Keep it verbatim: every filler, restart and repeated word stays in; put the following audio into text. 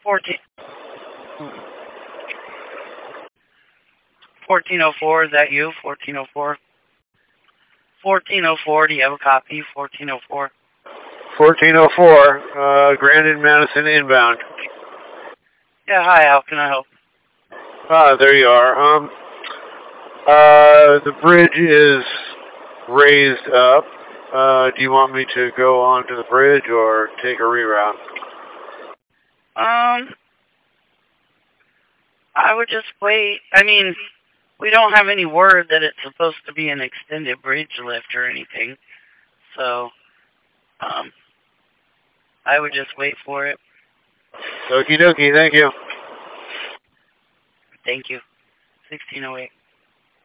Fourteen. Fourteen oh four. Is that you? Fourteen oh four. Fourteen oh four. Do you have a copy? Fourteen oh four. Fourteen oh four. Uh, Grandin Madison inbound. Yeah. Hi. How can I help? Ah, there you are. Um. Uh, the bridge is raised up. Uh, do you want me to go onto the bridge or take a reroute? Um. I would just wait. I mean, we don't have any word that it's supposed to be an extended bridge lift or anything. So, um, I would just wait for it. Okie dokie, thank you. Thank you. sixteen oh eight.